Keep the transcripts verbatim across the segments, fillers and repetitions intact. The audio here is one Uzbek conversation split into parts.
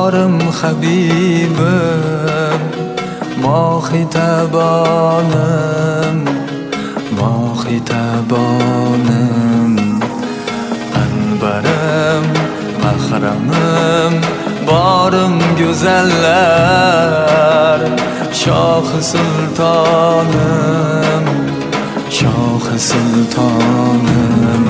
bahorim habibim, mohitabonim, mohitabonim, anbarim, mahramim, borim go'zallar, shohi sultonim, shohi sultonim.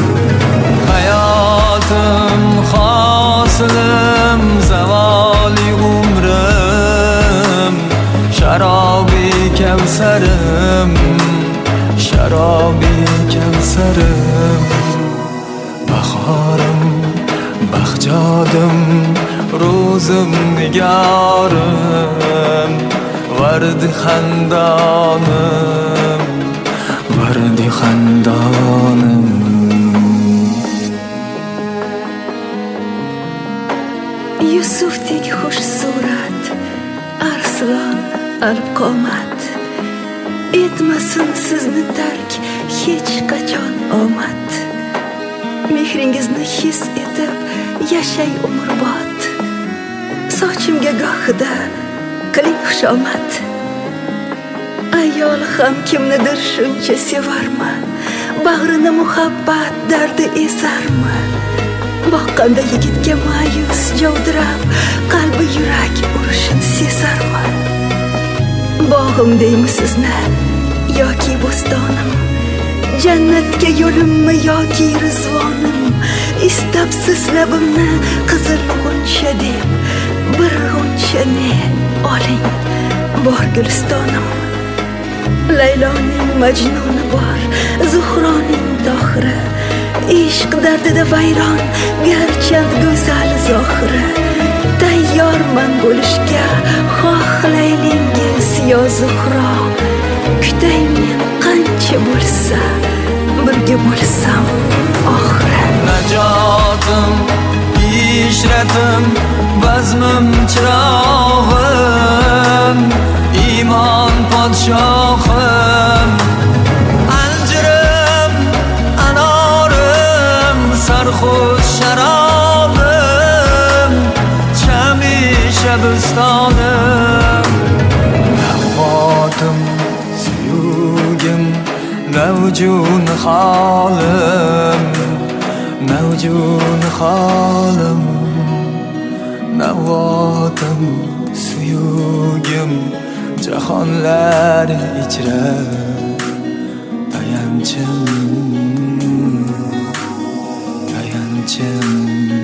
Hayotim, hosilim, zavoli umrim, sharobi kavsarim, sharobi kavsarim. Bahorim, bahjodim, ro'zim, nigorim, vardi xandonim, vardi xandonim. Yusufdek xush surat, arslon alqomat, etmasin sizni tark hech qachon omad. Mehringizni his etib yashay umrbod, sochimga gohida qiling xushomad. Ayol ham kimnidir shuncha sevarmi, bag'rini muhabbat dardi ezarmi? Boqqanda yigitga ma'yus javdirab, qalbi yurak urishini sezarmi? Bog'im deymisizni yoki bo'stonim, jannatga yo'limmi yoki rizvonim? Istabsiz labimni qizil g'uncha deb, bir g'unchani oling bor gulistonim. Layloning majnuni bor, Zuhroning dohiri, ishq dardida vayron, garchand go'zal zohiri. Tayyorman bo'lishga xohlaylingiz yo Zuhro, kutay men qancha bo'lsa, birga bo'lsam oxiri. Najotim, ishratim, bazmim, chirog'im, iymon podshohim, anjirim, anorim, sarxush sharobim, chami shabistonim. Navotim, suyugim, navjun holim, navjun holim. Navotim, suyugim, jahonlar ichra tayanchim, tayanchim.